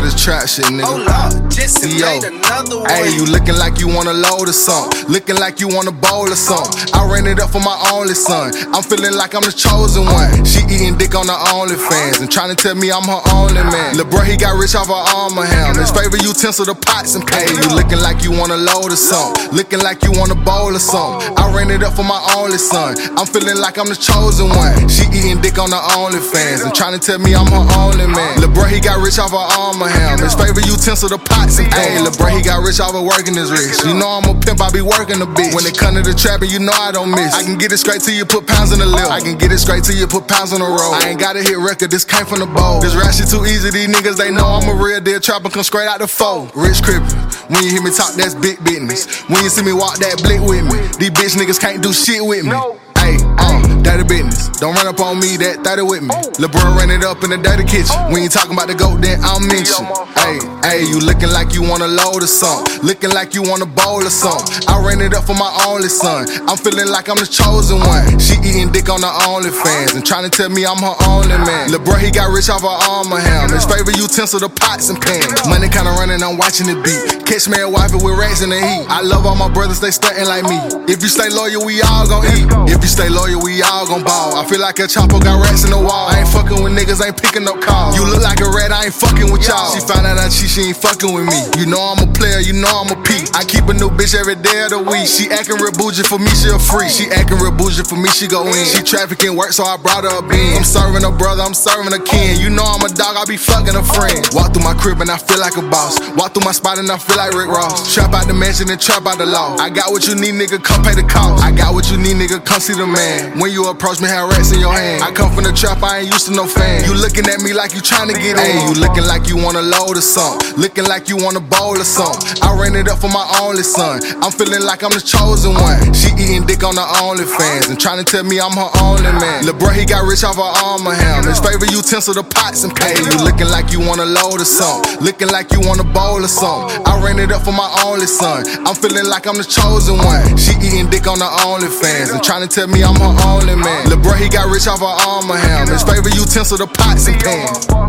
this trap shit, nigga. Oh Lord, Jesse made another one. Hey, you looking like you wanna load or something. Looking like you wanna bowl or something. I ran it up for my only son. I'm feeling like I'm the chosen one. She eating dick on the OnlyFans and trying to tell me I'm her only man. Lil' bro, he got rich off her armor ham. His favorite utensil, the pots and pans. Hey, you looking like you wanna load or something. Looking like you wanna bowl or something. I ran it up for my only son. I'm feeling like I'm the chosen one. She eating dick on the OnlyFans and trying to tell me I'm her only man. Lil' bro, he got rich off her armor ham. His favorite utensil, the pots and pans. Hey, lil' bro, he got rich off of working his wrist. You know I'm a pimp, I be working a bitch. When it come to the trapping, you know I don't miss. I can get it straight till you put pounds in the lip. I can get it straight till you put pounds on the road. I ain't got a hit record, this came from the bowl. This rap shit too easy, these niggas, they know I'm a real deal trapper, come straight out the foe. Rich crippin', when you hear me talk, that's big business. When you see me walk that blick with me, these bitch niggas can't do shit with me. Hey, dirty business. Don't run up on me, that 30 with me. Lil' bro ran it up in the dirty kitchen. When you talking about the goat, then I'll mention. Hey, you looking like you wanna load or something. Looking like you wanna bowl or something. I ran it up for my only son. I'm feeling like I'm the chosen one. She eating dick on the OnlyFans and trying to tell me I'm her only man. Lil' bro, he got rich off her armor ham. His favorite utensil, the pots and pans. Money kinda running, I'm watching it beat. Catch me and wifey with racks in the heat. I love all my brothers, they stuntin' like me. If you stay loyal, we all gon' eat. If you stay loyal, we all gon' ball. I feel like a chopper got rats in the wall. I ain't fucking with niggas, ain't picking up calls. You look like a rat, I ain't fucking with y'all. She found out she ain't fucking with me. You know I'm a player, you know I'm a peep. I keep a new bitch every day of the week. She acting real bougie, for me she a freak. She acting real bougie, for me she go in. She trafficking work, so I brought her a bean. I'm serving a brother, I'm serving a kin. You know I'm a dog, I be fucking a friend. Walk through my crib and I feel like a boss. Walk through my spot and I feel like Rick Ross. Trap out the mansion and trap out the law. I got what you need, nigga, come pay the cost. I got what you need, nigga, come see the man. When you approach me, have rats in your hand. I come from the trap, I ain't used to no fan. You looking at me like you trying to get in. Hey, you looking like you wanna load or something. Looking like you wanna bowl or something. I ran it up for my only son. I'm feeling like I'm the chosen one. She eating dick on the OnlyFans and trying to tell me I'm her only man. Lil' bro, he got rich off her armor ham. His favorite utensil, the pots and pans. Hey, you looking like you wanna load or something. Looking like you wanna bowl or something. I ran it up for my only son. I'm feeling like I'm the chosen one. She eating dick on the OnlyFans and trying to tell me I'm her only man. Lil' bro, he got rich off her armor ham. His favorite utensil, the pots and pans.